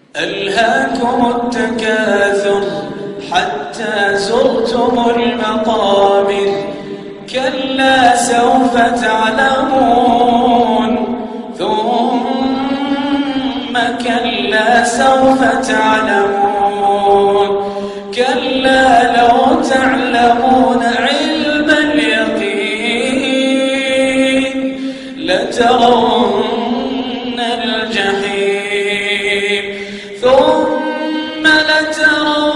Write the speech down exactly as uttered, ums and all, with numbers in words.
ألهاكم التكاثر حتى زرتم المقابر كلا سوف تعلمون ثم كلا سوف تعلمون كلا لو تعلمون علم اليقين لترون الجحيم ثم لترون